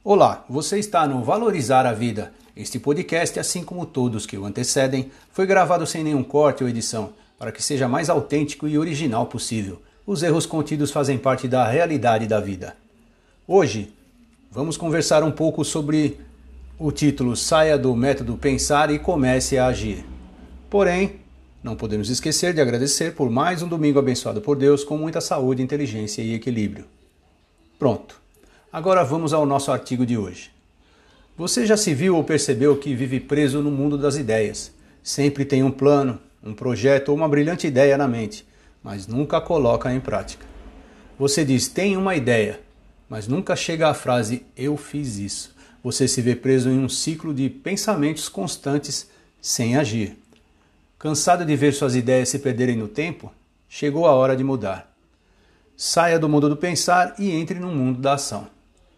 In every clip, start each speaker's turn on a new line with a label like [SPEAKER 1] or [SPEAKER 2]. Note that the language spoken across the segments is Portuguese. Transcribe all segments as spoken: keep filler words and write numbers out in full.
[SPEAKER 1] Olá, você está no Valorizar a Vida. Este podcast, assim como todos que o antecedem, foi gravado sem nenhum corte ou edição, para que seja mais autêntico e original possível. Os erros contidos fazem parte da realidade da vida. Hoje, vamos conversar um pouco sobre o título Saia do método pensar e comece a agir. Porém, não podemos esquecer de agradecer por mais um domingo abençoado por Deus com muita saúde, inteligência e equilíbrio. Pronto. Agora vamos ao nosso artigo de hoje. Você já se viu ou percebeu que vive preso no mundo das ideias? Sempre tem um plano, um projeto ou uma brilhante ideia na mente, mas nunca a coloca em prática. Você diz, tem uma ideia, mas nunca chega à frase, eu fiz isso. Você se vê preso em um ciclo de pensamentos constantes sem agir. Cansado de ver suas ideias se perderem no tempo? Chegou a hora de mudar. Saia do mundo do pensar e entre no mundo da ação.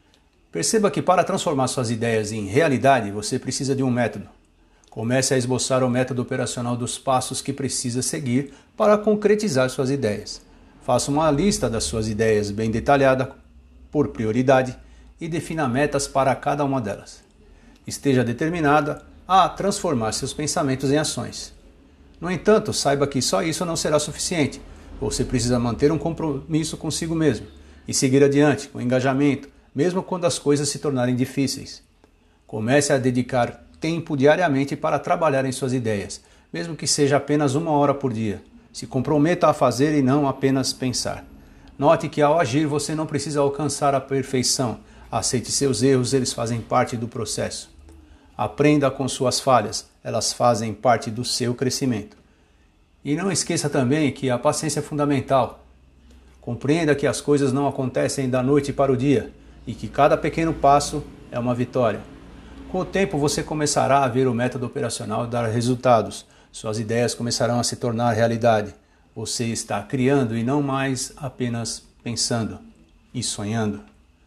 [SPEAKER 1] Perceba que para transformar suas ideias em realidade, você precisa de um método. Comece a esboçar o método operacional dos passos que precisa seguir para concretizar suas ideias. Faça uma lista das suas ideias bem detalhada, por prioridade, e defina metas para cada uma delas. Esteja determinada a transformar seus pensamentos em ações. No entanto, saiba que só isso não será suficiente. Você precisa manter um compromisso consigo mesmo e seguir adiante com engajamento, mesmo quando as coisas se tornarem difíceis. Comece a dedicar tempo diariamente para trabalhar em suas ideias, mesmo que seja apenas uma hora por dia. Se comprometa a fazer e não apenas pensar. Note que ao agir você não precisa alcançar a perfeição. Aceite seus erros, eles fazem parte do processo. Aprenda com suas falhas, elas fazem parte do seu crescimento. E não esqueça também que a paciência é fundamental. Compreenda que as coisas não acontecem da noite para o dia e que cada pequeno passo é uma vitória. Com o tempo você começará a ver o método operacional dar resultados. Suas ideias começarão a se tornar realidade. Você está criando e não mais apenas pensando e sonhando.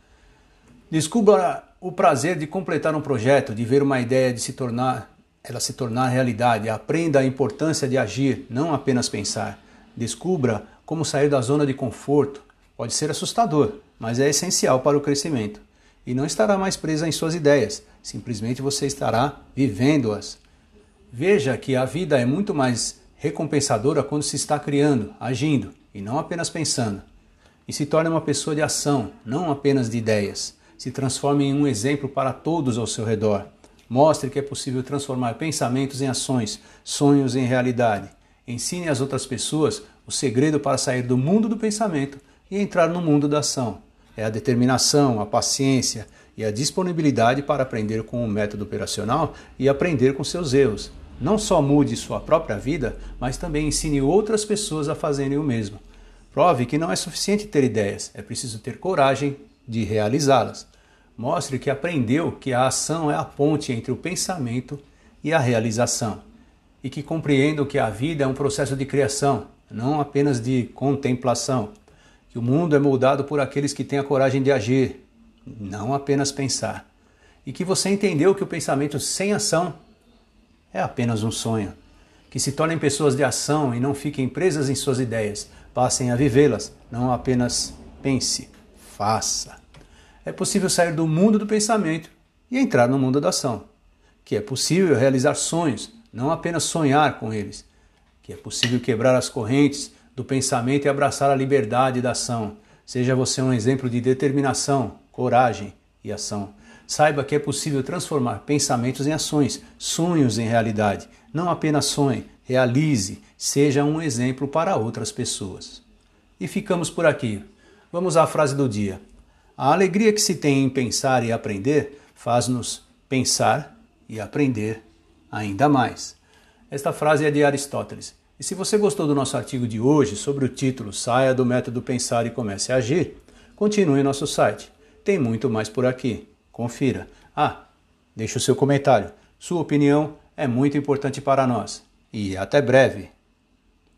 [SPEAKER 1] Descubra o prazer de completar um projeto, de ver uma ideia de se tornar, ela se tornar realidade. Aprenda a importância de agir, não apenas pensar. Descubra como sair da zona de conforto. Pode ser assustador, mas é essencial para o crescimento. E não estará mais presa em suas ideias, simplesmente você estará vivendo-as. Veja que a vida é muito mais recompensadora quando se está criando, agindo, e não apenas pensando. E se torne uma pessoa de ação, não apenas de ideias. Se transforme em um exemplo para todos ao seu redor. Mostre que é possível transformar pensamentos em ações, sonhos em realidade. Ensine às outras pessoas o segredo para sair do mundo do pensamento e entrar no mundo da ação. É a determinação, a paciência e a disponibilidade para aprender com o método operacional e aprender com seus erros. Não só mude sua própria vida, mas também ensine outras pessoas a fazerem o mesmo. Prove que não é suficiente ter ideias, é preciso ter coragem de realizá-las. Mostre que aprendeu que a ação é a ponte entre o pensamento e a realização. E que compreendam que a vida é um processo de criação, não apenas de contemplação. Que o mundo é moldado por aqueles que têm a coragem de agir, não apenas pensar. E que você entendeu que o pensamento sem ação é apenas um sonho. Que se tornem pessoas de ação e não fiquem presas em suas ideias. Passem a vivê-las, não apenas pense, faça. É possível sair do mundo do pensamento e entrar no mundo da ação. Que é possível realizar sonhos, não apenas sonhar com eles. Que é possível quebrar as correntes do pensamento e abraçar a liberdade da ação. Seja você um exemplo de determinação, coragem e ação. Saiba que é possível transformar pensamentos em ações, sonhos em realidade. Não apenas sonhe, realize, seja um exemplo para outras pessoas. E ficamos por aqui. Vamos à frase do dia. A alegria que se tem em pensar e aprender faz-nos pensar e aprender ainda mais. Esta frase é de Aristóteles. E se você gostou do nosso artigo de hoje sobre o título Saia do método pensar e comece a agir, continue em nosso site. Tem muito mais por aqui. Confira. Ah, deixe o seu comentário. Sua opinião é muito importante para nós. E até breve.